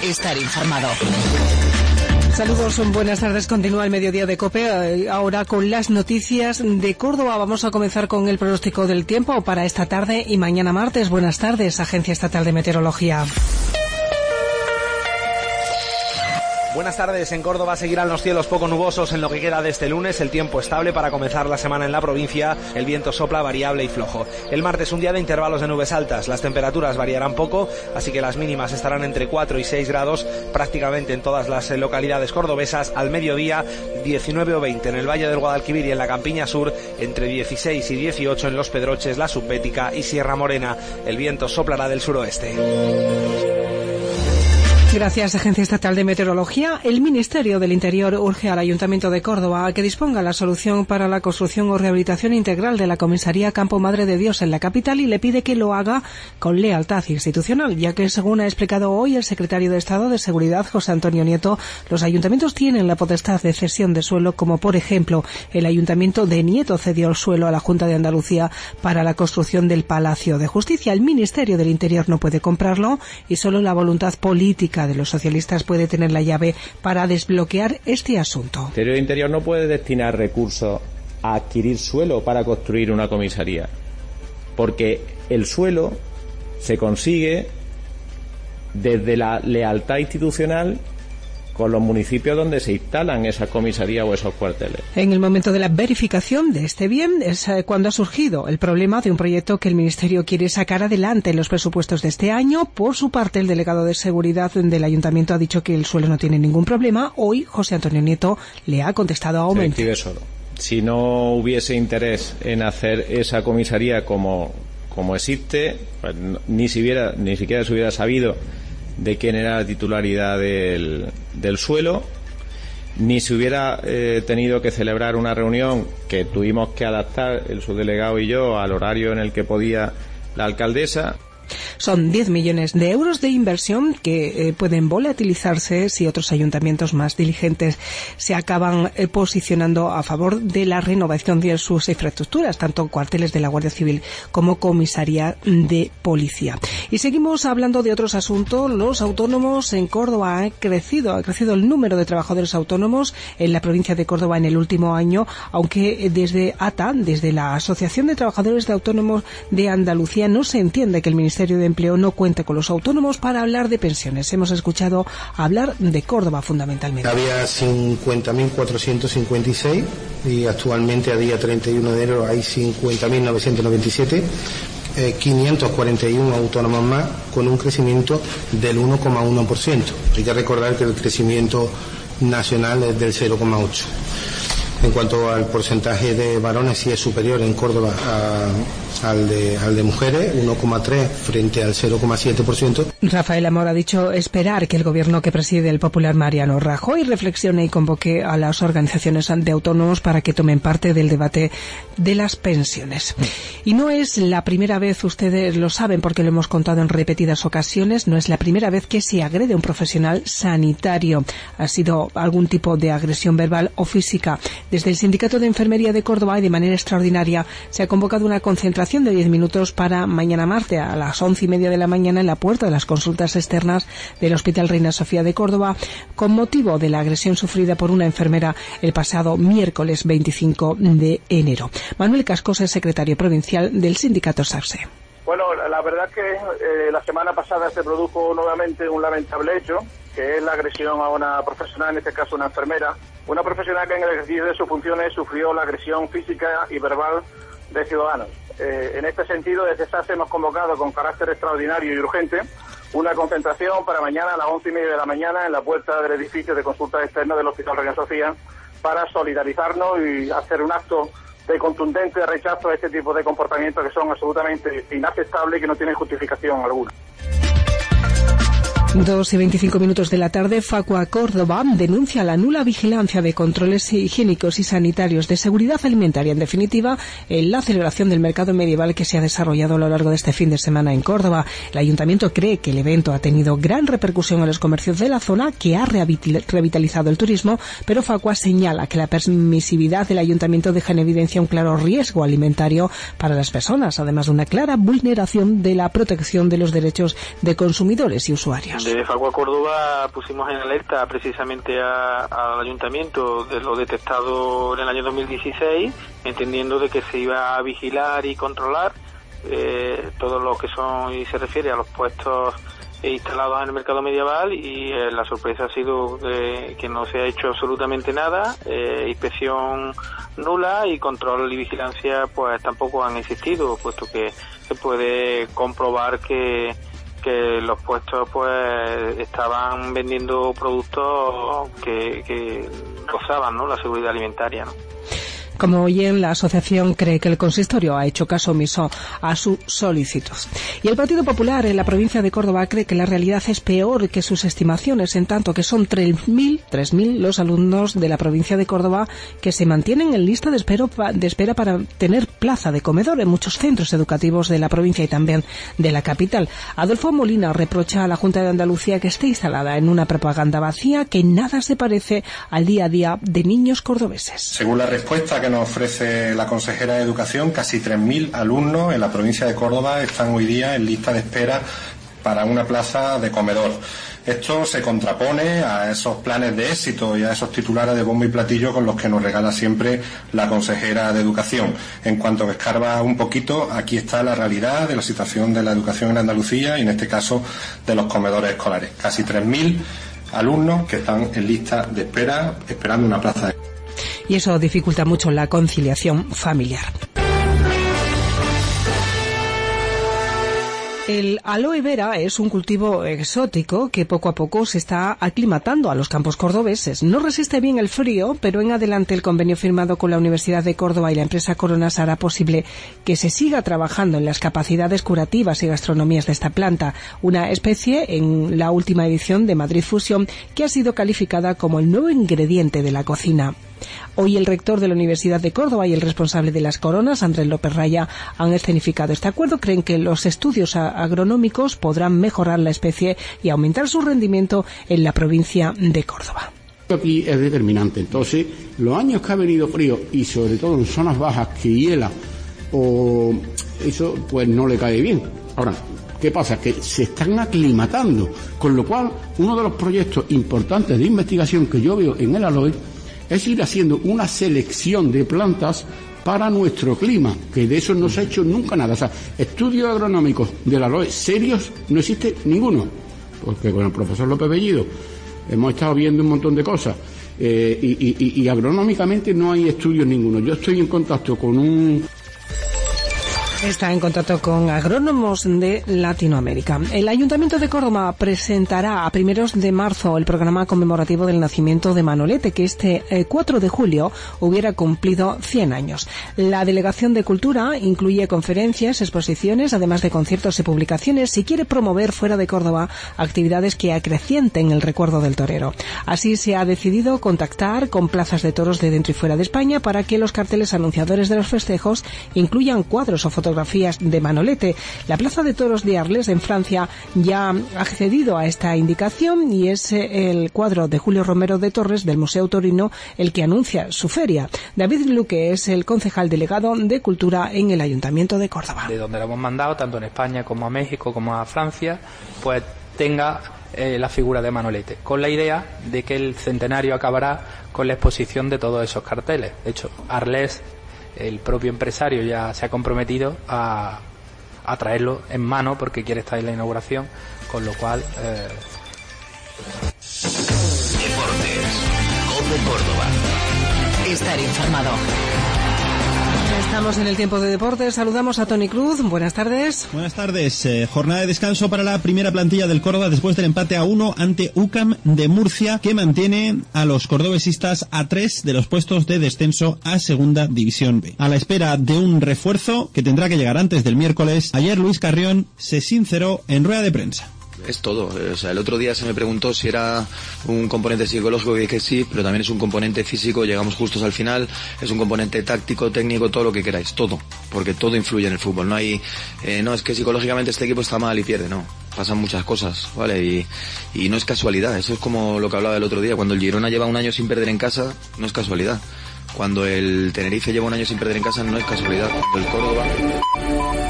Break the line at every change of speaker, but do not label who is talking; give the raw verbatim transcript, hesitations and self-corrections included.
estar informado.
Saludos, buenas tardes. Continúa el mediodía de COPE. Ahora con las noticias de Córdoba. Vamos a comenzar con el pronóstico del tiempo para esta tarde y mañana martes. Buenas tardes, Agencia Estatal de Meteorología.
Buenas tardes. En Córdoba seguirán los cielos poco nubosos en lo que queda de este lunes. El tiempo estable para comenzar la semana en la provincia. El viento sopla variable y flojo. El martes un día de intervalos de nubes altas. Las temperaturas variarán poco, así que las mínimas estarán entre cuatro y seis grados prácticamente en todas las localidades cordobesas. Al mediodía diecinueve o veinte en el Valle del Guadalquivir y en la Campiña Sur, entre dieciséis y dieciocho en Los Pedroches, la Subbética y Sierra Morena. El viento soplará del suroeste.
Gracias, Agencia Estatal de Meteorología. El Ministerio del Interior urge al Ayuntamiento de Córdoba a que disponga la solución para la construcción o rehabilitación integral de la comisaría Campo Madre de Dios en la capital y le pide que lo haga con lealtad institucional, ya que, según ha explicado hoy el secretario de Estado de Seguridad, José Antonio Nieto, los ayuntamientos tienen la potestad de cesión de suelo, como por ejemplo el Ayuntamiento de Nieto cedió el suelo a la Junta de Andalucía para la construcción del Palacio de Justicia. El Ministerio del Interior no puede comprarlo y solo la voluntad política de los socialistas puede tener la llave para desbloquear este asunto.
El Ministerio del Interior no puede destinar recursos a adquirir suelo para construir una comisaría, porque el suelo se consigue desde la lealtad institucional con los municipios donde se instalan esas comisarías o esos cuarteles.
En el momento de la verificación de este bien es cuando ha surgido el problema de un proyecto que el Ministerio quiere sacar adelante en los presupuestos de este año. Por su parte, el delegado de Seguridad del Ayuntamiento ha dicho que el suelo no tiene ningún problema. Hoy, José Antonio Nieto le ha contestado a Aumento.
Se solo. Si no hubiese interés en hacer esa comisaría como, como existe, pues ni, si hubiera, ni siquiera se hubiera sabido de quién era la titularidad del, del suelo, ni se hubiera eh, tenido que celebrar una reunión que tuvimos que adaptar el subdelegado y yo al horario en el que podía la alcaldesa.
Son diez millones de euros de inversión que eh, pueden volatilizarse si otros ayuntamientos más diligentes se acaban eh, posicionando a favor de la renovación de sus infraestructuras, tanto cuarteles de la Guardia Civil como comisaría de policía. Y seguimos hablando de otros asuntos. Los autónomos en Córdoba han crecido, ha crecido el número de trabajadores autónomos en la provincia de Córdoba en el último año, aunque desde A T A, desde la Asociación de Trabajadores de Autónomos de Andalucía, no se entiende que el Ministerio de Empleo no cuenta con los autónomos para hablar de pensiones. Hemos escuchado hablar de Córdoba fundamentalmente.
Había cincuenta mil cuatrocientos cincuenta y seis y actualmente a día treinta y uno de enero hay cincuenta mil novecientos noventa y siete, eh, quinientos cuarenta y uno autónomos más, con un crecimiento del uno coma uno por ciento. Hay que recordar que el crecimiento nacional es del cero coma ocho por ciento. En cuanto al porcentaje de varones, sí es superior en Córdoba a, al, de, al de mujeres, uno coma tres frente al cero coma siete por ciento.
Rafael Amor ha dicho esperar que el gobierno que preside el popular Mariano Rajoy reflexione y convoque a las organizaciones de autónomos para que tomen parte del debate de las pensiones. Y no es la primera vez, ustedes lo saben porque lo hemos contado en repetidas ocasiones, no es la primera vez que se agrede a un profesional sanitario. Ha sido algún tipo de agresión verbal o física. Desde el Sindicato de Enfermería de Córdoba y de manera extraordinaria se ha convocado una concentración de diez minutos para mañana martes a las once y media de la mañana en la puerta de las consultas externas del Hospital Reina Sofía de Córdoba con motivo de la agresión sufrida por una enfermera el pasado miércoles veinticinco de enero. Manuel Cascos es secretario provincial del Sindicato SARSE.
Bueno, la verdad que eh, la semana pasada se produjo nuevamente un lamentable hecho, que es la agresión a una profesional, en este caso una enfermera, una profesional que en el ejercicio de sus funciones sufrió la agresión física y verbal de ciudadanos. Eh, en este sentido, desde SARSE hemos convocado con carácter extraordinario y urgente una concentración para mañana a las once y media de la mañana en la puerta del edificio de consultas externas del Hospital Reina Sofía para solidarizarnos y hacer un acto de contundente rechazo a este tipo de comportamientos que son absolutamente inaceptables y que no tienen justificación alguna.
Dos y veinticinco minutos de la tarde, Facua Córdoba denuncia la nula vigilancia de controles higiénicos y sanitarios de seguridad alimentaria, en definitiva, en la celebración del mercado medieval que se ha desarrollado a lo largo de este fin de semana en Córdoba. El Ayuntamiento cree que el evento ha tenido gran repercusión en los comercios de la zona, que ha revitalizado el turismo, pero Facua señala que la permisividad del Ayuntamiento deja en evidencia un claro riesgo alimentario para las personas, además de una clara vulneración de la protección de los derechos de consumidores y usuarios.
Desde Facua Córdoba pusimos en alerta precisamente a, al ayuntamiento de lo detectado en el año dos mil dieciséis, entendiendo de que se iba a vigilar y controlar eh, todo lo que son y se refiere a los puestos instalados en el mercado medieval, y eh, la sorpresa ha sido eh, que no se ha hecho absolutamente nada, eh, inspección nula y control y vigilancia pues tampoco han existido, puesto que se puede comprobar que que los puestos pues estaban vendiendo productos que, que rozaban, ¿no?, la seguridad alimentaria, ¿no?
Como oyen, la asociación cree que el consistorio ha hecho caso omiso a su solicitud. Y el Partido Popular en la provincia de Córdoba cree que la realidad es peor que sus estimaciones, en tanto que son tres mil los alumnos de la provincia de Córdoba que se mantienen en lista de espera, de espera para tener plaza de comedor en muchos centros educativos de la provincia y también de la capital. Adolfo Molina reprocha a la Junta de Andalucía que esté instalada en una propaganda vacía que nada se parece al día a día de niños cordobeses.
Según la respuesta que nos ofrece la consejera de Educación, casi tres mil alumnos en la provincia de Córdoba están hoy día en lista de espera para una plaza de comedor. Esto se contrapone a esos planes de éxito y a esos titulares de bombo y platillo con los que nos regala siempre la consejera de Educación. En cuanto que escarba un poquito, aquí está la realidad de la situación de la educación en Andalucía y en este caso de los comedores escolares. Casi tres mil alumnos que están en lista de espera esperando una plaza de
y eso dificulta mucho la conciliación familiar. El aloe vera es un cultivo exótico que poco a poco se está aclimatando a los campos cordobeses. No resiste bien el frío, pero en adelante el convenio firmado con la Universidad de Córdoba y la empresa Coronas hará posible que se siga trabajando en las capacidades curativas y gastronomías de esta planta, una especie en la última edición de Madrid Fusión que ha sido calificada como el nuevo ingrediente de la cocina. Hoy el rector de la Universidad de Córdoba y el responsable de las Coronas, Andrés López Raya, han escenificado este acuerdo. Creen que los estudios agronómicos podrán mejorar la especie y aumentar su rendimiento en la provincia de Córdoba.
Aquí es determinante. Entonces, los años que ha venido frío y sobre todo en zonas bajas que hiela, o eso pues no le cae bien. Ahora, ¿qué pasa? Que se están aclimatando, con lo cual uno de los proyectos importantes de investigación que yo veo en el aloe es ir haciendo una selección de plantas para nuestro clima, que de eso no se ha hecho nunca nada. O sea, estudios agronómicos del aloe serios no existe ninguno, porque con el profesor López Bellido hemos estado viendo un montón de cosas, eh, y, y, y agronómicamente no hay estudios ninguno. Yo estoy en contacto con un...
Está en contacto con agrónomos de Latinoamérica. El Ayuntamiento de Córdoba presentará a primeros de marzo el programa conmemorativo del nacimiento de Manolete, que este eh, cuatro de julio hubiera cumplido cien años. La Delegación de Cultura incluye conferencias, exposiciones, además de conciertos y publicaciones, y quiere promover fuera de Córdoba actividades que acrecienten el recuerdo del torero. Así se ha decidido contactar con plazas de toros de dentro y fuera de España para que los carteles anunciadores de los festejos incluyan cuadros o fotografías de Manolete. La Plaza de Toros de Arles, en Francia, ya ha accedido a esta indicación y es el cuadro de Julio Romero de Torres del Museo Torino el que anuncia su feria. David Luque es el concejal delegado de Cultura en el Ayuntamiento de Córdoba.
De donde lo hemos mandado, tanto en España como a México como a Francia, pues tenga eh, la figura de Manolete, con la idea de que el centenario acabará con la exposición de todos esos carteles. De hecho, Arles, el propio empresario ya se ha comprometido a, a traerlo en mano porque quiere estar en la inauguración, con lo cual... Eh...
Deportes, Cope Córdoba. Estar informado.
Estamos en el tiempo de deportes. Saludamos a Toni Cruz. Buenas tardes.
Buenas tardes. Eh, jornada de descanso para la primera plantilla del Córdoba después del empate a uno ante U C A M de Murcia, que mantiene a los cordobesistas a tres de los puestos de descenso a Segunda División B. A la espera de un refuerzo que tendrá que llegar antes del miércoles, ayer Luis Carrión se sinceró en rueda de prensa.
Es todo, o sea, el otro día se me preguntó si era un componente psicológico, y dije sí, pero también es un componente físico, llegamos justos al final, es un componente táctico, técnico, todo lo que queráis, todo, porque todo influye en el fútbol, no hay, eh, no es que psicológicamente este equipo está mal y pierde, no, pasan muchas cosas, ¿vale? Y, y no es casualidad, eso es como lo que hablaba el otro día, cuando el Girona lleva un año sin perder en casa, no es casualidad, cuando el Tenerife lleva un año sin perder en casa, no es casualidad, cuando el Córdoba...